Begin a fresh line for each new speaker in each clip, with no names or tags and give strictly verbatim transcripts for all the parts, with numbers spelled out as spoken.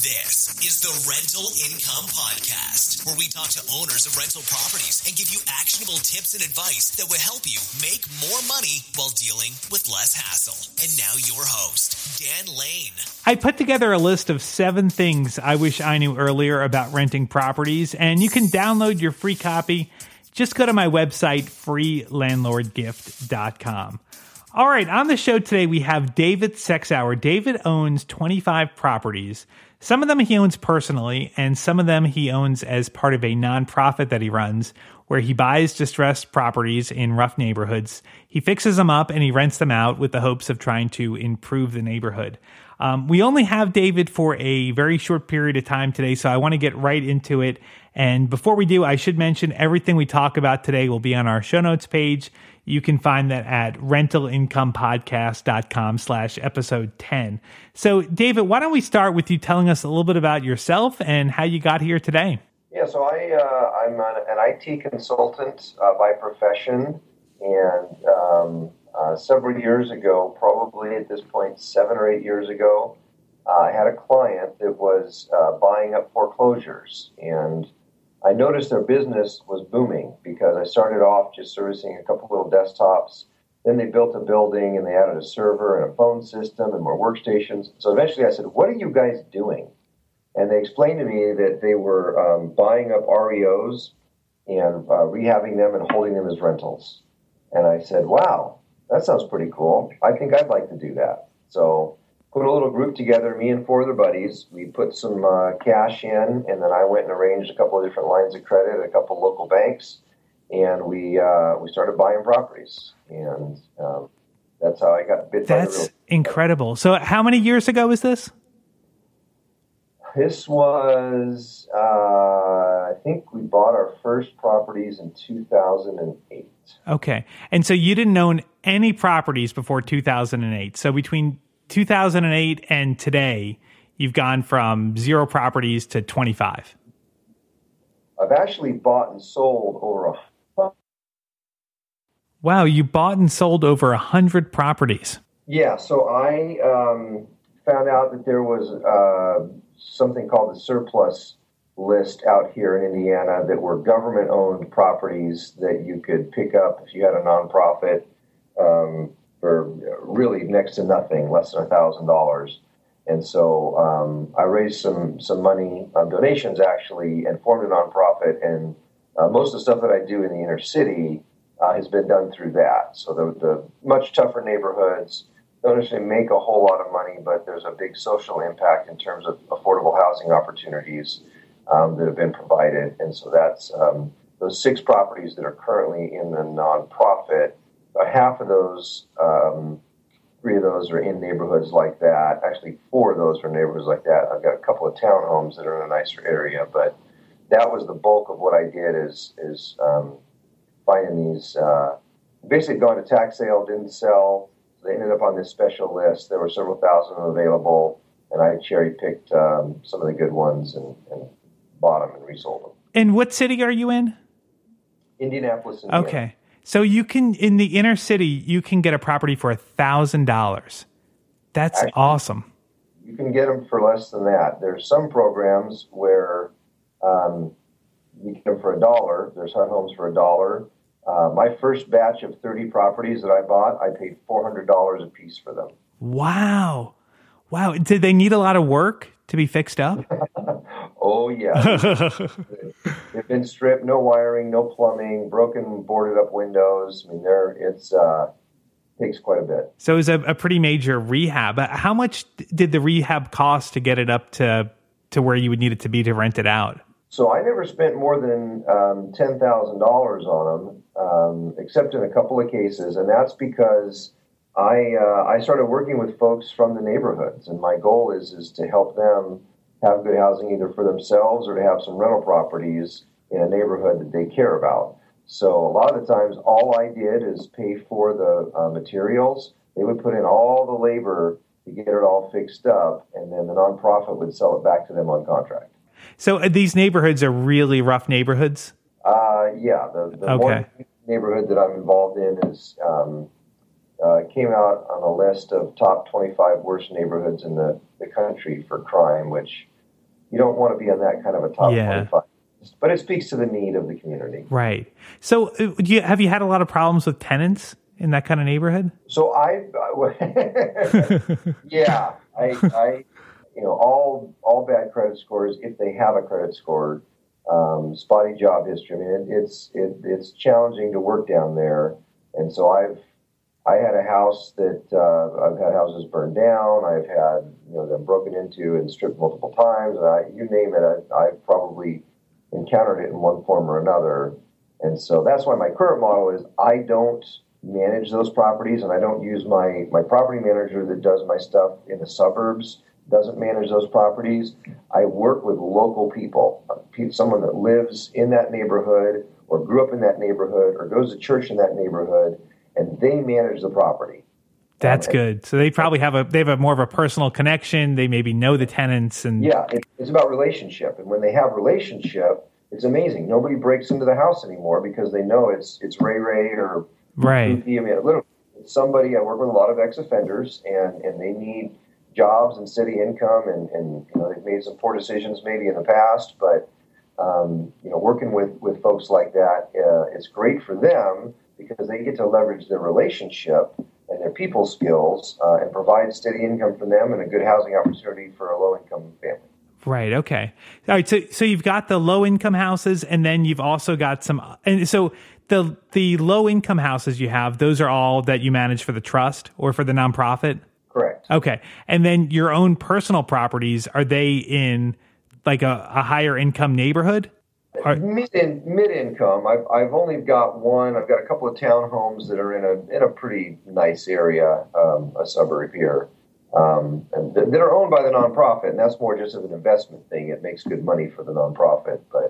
This is the Rental Income Podcast, where we talk to owners of rental properties and give you actionable tips and advice that will help you make more money while dealing with less hassle. And now your host, Dan Lane.
I put together a list of seven things I wish I knew earlier about renting properties, and you can download your free copy. Just go to my website, free landlord gift dot com. All right, on the show today, we have David Sexauer. David owns twenty-five properties. Some of them he owns personally, and some of them he owns as part of a nonprofit that he runs, where he buys distressed properties in rough neighborhoods. He fixes them up and he rents them out with the hopes of trying to improve the neighborhood. Um, we only have David for a very short period of time today, so I want to get right into it. And before we do, I should mention everything we talk about today will be on our show notes page. You can find that at rental income podcast dot com slash episode ten. So, David, why don't we start with you telling us a little bit about yourself and how you got here today?
Yeah, so I, uh, I'm an, an I T consultant uh, by profession, and um, uh, several years ago, probably at this point seven or eight years ago, uh, I had a client that was uh, buying up foreclosures, and I noticed their business was booming because I started off just servicing a couple little desktops. Then they built a building and they added a server and a phone system and more workstations. So eventually I said, what are you guys doing? And they explained to me that they were um, buying up R E Os and uh, rehabbing them and holding them as rentals. And I said, wow, that sounds pretty cool. I think I'd like to do that. So put a little group together, me and four other buddies. We put some uh, cash in, and then I went and arranged a couple of different lines of credit at a couple of local banks, and we uh, we started buying properties. And um, that's how I got bit by the
That's
real-
incredible. So how many years ago was this?
This was, uh, I think we bought our first properties in two thousand eight.
Okay. And so you didn't own any properties before two thousand eight. So between two thousand eight and today, you've gone from zero properties to twenty-five.
I've actually bought and sold over a
Wow, you bought and sold over one hundred properties.
Yeah, so I um, found out that there was uh, something called the surplus list out here in Indiana that were government-owned properties that you could pick up if you had a nonprofit um, for really next to nothing, less than one thousand dollars. And so um, I raised some some money, um, donations actually, and formed a nonprofit. And uh, most of the stuff that I do in the inner city uh, has been done through that. So the, the much tougher neighborhoods don't necessarily make a whole lot of money, but there's a big social impact in terms of affordable housing opportunities um, that have been provided. And so that's um, those six properties that are currently in the nonprofit. About half of those, um, three of those are in neighborhoods like that. Actually, four of those are neighborhoods like that. I've got a couple of townhomes that are in a nicer area, but that was the bulk of what I did is is um, finding these, uh, basically going to tax sale, didn't sell. They ended up on this special list. There were several thousand available, and I cherry-picked um, some of the good ones and, and bought them and resold them.
And what city are you in?
Indianapolis, Indiana.
Okay. So you can, in the inner city, you can get a property for one thousand dollars. That's
Actually,
awesome.
You can get them for less than that. There's some programs where um, you get them for a dollar. There's H U D homes for a dollar. Uh, my first batch of thirty properties that I bought, I paid four hundred dollars a piece for them.
Wow. Wow. Did they need a lot of work to be fixed up?
Oh, yeah. They've been stripped, no wiring, no plumbing, broken, boarded up windows. I mean, there it's uh, takes quite a bit.
So it was a, a pretty major rehab. How much did the rehab cost to get it up to, to where you would need it to be to rent it out?
So I never spent more than um, ten thousand dollars on them, um, except in a couple of cases. And that's because I uh, I started working with folks from the neighborhoods. And my goal is is to help them have good housing either for themselves or to have some rental properties in a neighborhood that they care about. So a lot of the times, all I did is pay for the uh, materials. They would put in all the labor to get it all fixed up, and then the nonprofit would sell it back to them on contract.
So uh, these neighborhoods are really rough neighborhoods?
Uh, yeah. The, the
okay.
one neighborhood that I'm involved in is um, uh, came out on a list of top twenty-five worst neighborhoods in the, the country for crime, which you don't want to be on that kind of a top
Yeah.
twenty-five. But it speaks to the need of the community.
Right. So uh, do you, have you had a lot of problems with tenants in that kind of neighborhood?
So I, yeah, I, I, you know, all all bad credit scores, if they have a credit score, um, spotty job history. I mean, it, it's it, it's challenging to work down there, and so I've I had a house that uh, I've had houses burned down. I've had you know them broken into and stripped multiple times. And I, you name it, I, I've probably encountered it in one form or another. And so that's why my current model is I don't manage those properties, and I don't use my, my property manager that does my stuff in the suburbs, doesn't manage those properties. I work with local people, someone that lives in that neighborhood or grew up in that neighborhood or goes to church in that neighborhood, and they manage the property.
That's
um,
good. So they probably have a they have a more of a personal connection. They maybe know the tenants, and
yeah, it, it's about relationship. And when they have relationship, it's amazing. Nobody breaks into the house anymore because they know it's it's Ray Ray or
right.
Goofy. I mean, literally, it's somebody. I work with a lot of ex-offenders, and, and they need jobs and city income, and, and you know they've made some poor decisions maybe in the past, but um, you know working with, with folks like that, uh, it's great for them because they get to leverage their relationship and their people skills uh, and provide steady income for them and a good housing opportunity for a low-income family.
Right. Okay. All right. So, so you've got the low income houses, and then you've also got some, and so the, the low income houses you have, those are all that you manage for the trust or for the nonprofit?
Correct.
Okay. And then your own personal properties, are they in like a, a higher income neighborhood? Are,
mid in, mid income. I've I've only got one. I've got a couple of townhomes that are in a in a pretty nice area, um, a suburb here, um, and th- that are owned by the nonprofit. And that's more just of an investment thing. It makes good money for the nonprofit. But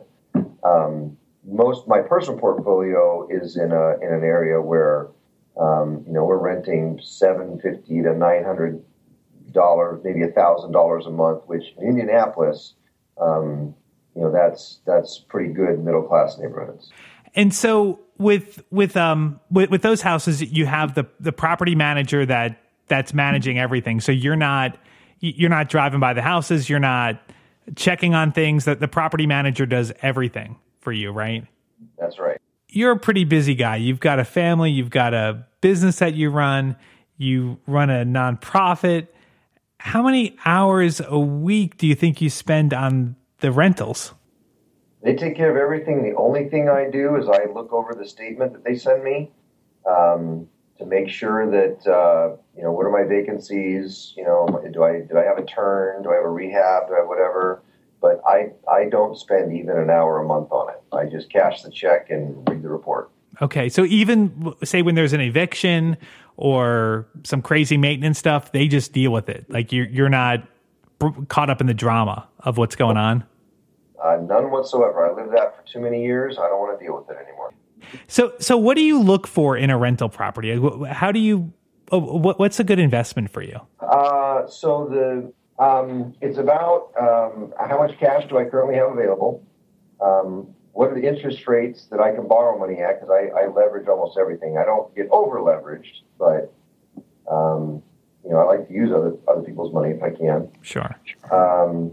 um, most my personal portfolio is in a in an area where um, you know we're renting seven fifty to nine hundred dollars, maybe a thousand dollars a month, which in Indianapolis. Um, You know, that's that's pretty good middle class neighborhoods.
And so with with um with, with those houses, you have the the property manager that that's managing everything. So you're not you're not driving by the houses, you're not checking on things. That the property manager does everything for you, right?
That's right.
You're a pretty busy guy. You've got a family, you've got a business that you run, you run a nonprofit. How many hours a week do you think you spend on the rentals?
They take care of everything. The only thing I do is I look over the statement that they send me um, to make sure that uh, you know what are my vacancies. You know, do I do I have a turn? Do I have a rehab? Do I have whatever? But I I don't spend even an hour a month on it. I just cash the check and read the report.
Okay, so even say when there's an eviction or some crazy maintenance stuff, they just deal with it. Like you're you're not caught up in the drama of what's going on?
Uh, none whatsoever. I lived that for too many years. I don't want to deal with it anymore.
So, so what do you look for in a rental property? How do you? What's a good investment for you?
Uh, so the um, it's about um, how much cash do I currently have available? Um, what are the interest rates that I can borrow money at? Because I, I leverage almost everything. I don't get over leveraged, but um, you know, I like to use other other people's money if I can.
Sure.
Um,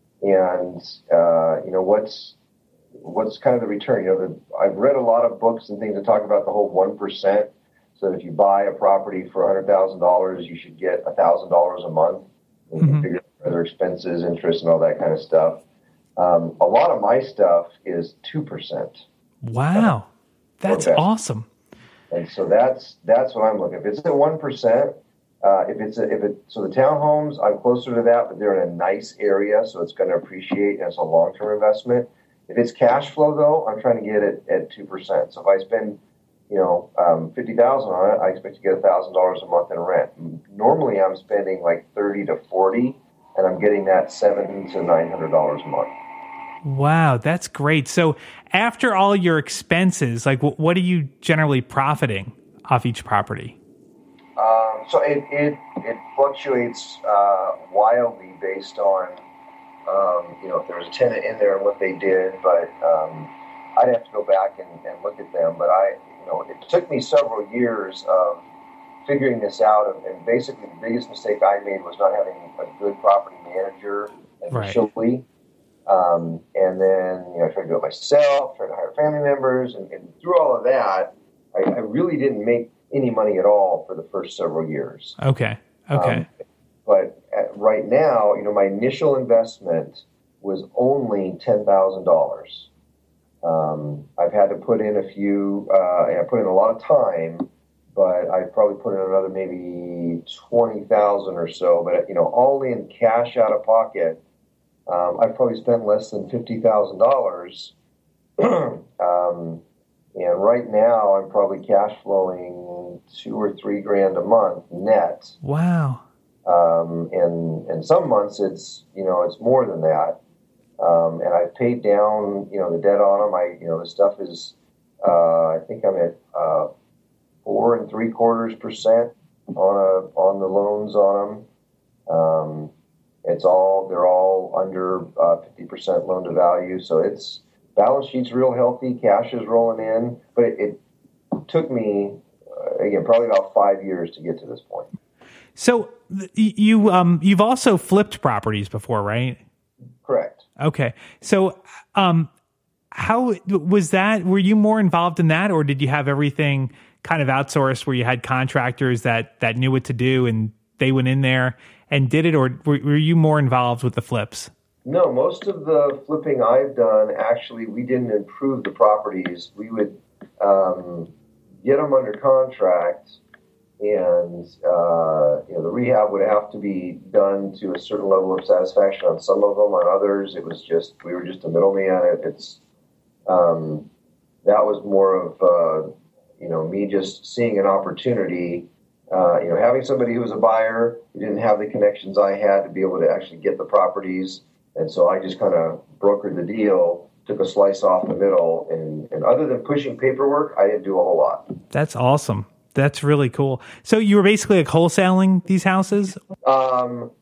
and uh, you know, what's what's kind of the return? You know, the, I've read a lot of books and things that talk about the whole one percent. So if you buy a property for a hundred thousand dollars, you should get a thousand dollars a month. And you
Mm-hmm.
can figure out other expenses, interest, and all that kind of stuff. Um, a lot of my stuff is two percent.
Wow, that's
Okay.
awesome.
And so that's that's what I'm looking. If it's at one percent. Uh, if it's a, if it so the townhomes, I'm closer to that, but they're in a nice area, so it's going to appreciate and it's a long term investment. If it's cash flow though, I'm trying to get it at two percent. So if I spend, you know, um, fifty thousand on it, I expect to get a thousand dollars a month in rent. Normally, I'm spending like thirty to forty, and I'm getting that seven to nine hundred dollars a month.
Wow, that's great. So after all your expenses, like what, what are you generally profiting off each property?
Um, so it, it, it fluctuates uh, wildly based on, um, you know, if there was a tenant in there and what they did, but um, I'd have to go back and, and look at them. But I, you know, it took me several years of figuring this out. And, and basically the biggest mistake I made was not having a good property manager
Right.
initially. Um, and then, you know, I tried to do it myself, tried to hire family members, and, and through all of that, I, I really didn't make any money at all for the first several years.
Okay. Okay.
Um, but at, right now, you know, my initial investment was only ten thousand dollars. Um, I've had to put in a few, uh, and I put in a lot of time, but I probably put in another maybe twenty thousand or so. But, you know, all in cash out of pocket, um, I've probably spent less than fifty thousand dollars. um, and right now I'm probably cash flowing two or three grand a month net.
Wow.
Um, and, and some months it's, you know, it's more than that. Um, and I've paid down, you know, the debt on them. I, you know, the stuff is, uh, I think I'm at, uh, four and three quarters percent on a, on the loans on them. Um, it's all, they're all under, uh, fifty percent loan to value. So it's, balance sheet's real healthy. Cash is rolling in, but it, it took me, uh, again, probably about five years to get to this point.
So you, um, you've also flipped properties before, right?
Correct.
Okay. So, um, how was that? Were you more involved in that, or did you have everything kind of outsourced where you had contractors that, that knew what to do and they went in there and did it, or were, were you more involved with the flips?
No, most of the flipping I've done, actually, we didn't improve the properties. We would um, get them under contract, and uh, you know, the rehab would have to be done to a certain level of satisfaction on some of them. On others, it was just, we were just a middleman. It, it's um, that was more of uh, you know, me just seeing an opportunity. Uh, you know, having somebody who was a buyer who didn't have the connections I had to be able to actually get the properties. And so I just kind of brokered the deal, took a slice off the middle, and, and other than pushing paperwork, I didn't do a whole lot.
That's awesome. That's really cool. So you were basically like wholesaling these houses?
Um,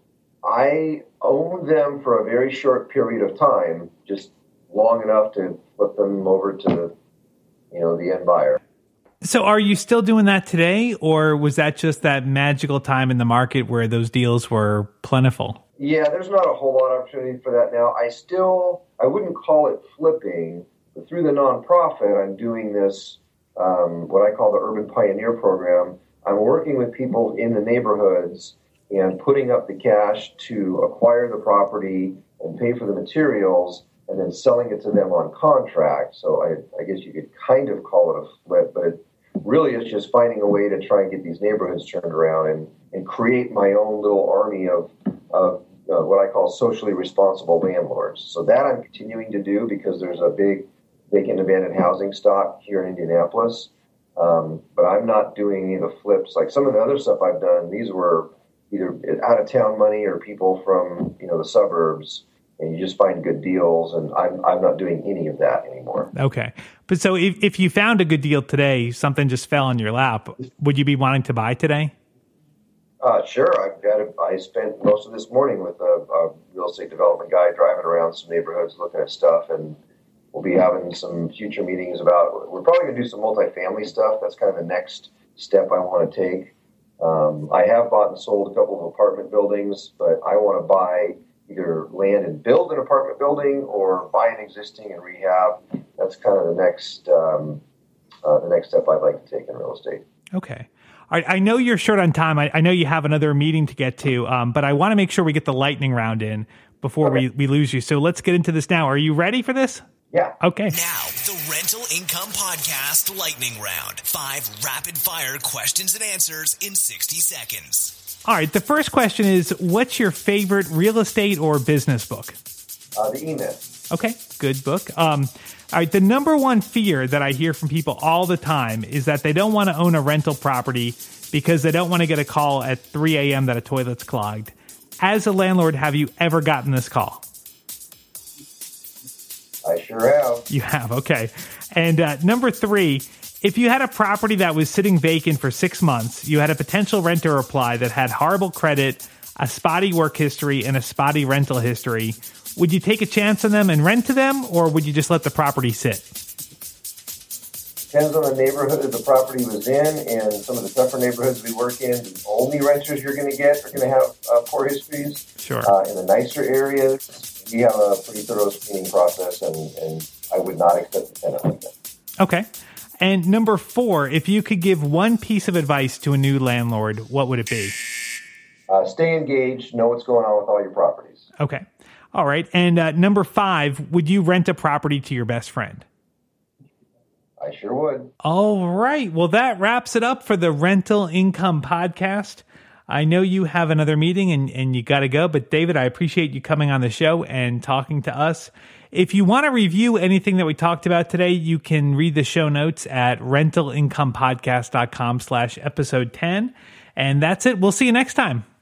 I owned them for a very short period of time, just long enough to flip them over to, you know, the end buyer.
So are you still doing that today, or was that just that magical time in the market where those deals were plentiful?
Yeah, there's not a whole lot of opportunity for that now. I still, I wouldn't call it flipping, but through the nonprofit, I'm doing this, um, what I call the Urban Pioneer Program. I'm working with people in the neighborhoods and putting up the cash to acquire the property and pay for the materials, and then selling it to them on contract. So I, I guess you could kind of call it a flip, but it really is just finding a way to try and get these neighborhoods turned around and, and create my own little army of, of uh, what I call socially responsible landlords. So that I'm continuing to do because there's a big vacant abandoned housing stock here in Indianapolis. Um, but I'm not doing any of the flips. Like some of the other stuff I've done, these were either out of town money or people from, you know, the suburbs, and you just find good deals. And I'm, I'm not doing any of that anymore.
Okay. But so if, if you found a good deal today, something just fell in your lap, would you be wanting to buy today?
Uh, sure. I've got a, I spent most of this morning with a, a real estate development guy driving around some neighborhoods looking at stuff, and we'll be having some future meetings about, we're probably going to do some multifamily stuff. That's kind of the next step I want to take. Um, I have bought and sold a couple of apartment buildings, but I want to buy either land and build an apartment building or buy an existing and rehab. That's kind of the next, um, uh, the next step I'd like to take in real estate.
Okay. All right. I know you're short on time. I, I know you have another meeting to get to, um, but I want to make sure we get the lightning round in before okay. we, we lose you. So let's get into this now. Are you ready for this?
Yeah.
Okay.
Now, the Rental Income Podcast Lightning Round. Five rapid-fire questions and answers in sixty seconds.
All right. The first question is, what's your favorite real estate or business book?
Uh, the E-Myth.
Okay. Good book. Um, all right. The number one fear that I hear from people all the time is that they don't want to own a rental property because they don't want to get a call at three a.m. that a toilet's clogged. As a landlord, have you ever gotten this call?
I sure have.
You have. Okay. And uh, number three, if you had a property that was sitting vacant for six months, you had a potential renter apply that had horrible credit, a spotty work history, and a spotty rental history, would you take a chance on them and rent to them, or would you just let the property sit?
depends on the neighborhood that the property was in, and some of the tougher neighborhoods we work in, the only renters you're going to get are going to have uh, poor histories.
Sure.
Uh, in the nicer areas, we have a pretty thorough screening process, and, and I would not accept a tenant like that.
Okay. And number four, if you could give one piece of advice to a new landlord, what would it be?
Uh, stay engaged, know what's going on with all your properties.
Okay. All right. And uh, number five, would you rent a property to your best friend?
I sure would.
All right. Well, that wraps it up for the Rental Income Podcast. I know you have another meeting and, and you got to go, but David, I appreciate you coming on the show and talking to us. If you want to review anything that we talked about today, you can read the show notes at rentalincomepodcast.com slash episode 10. And that's it. We'll see you next time.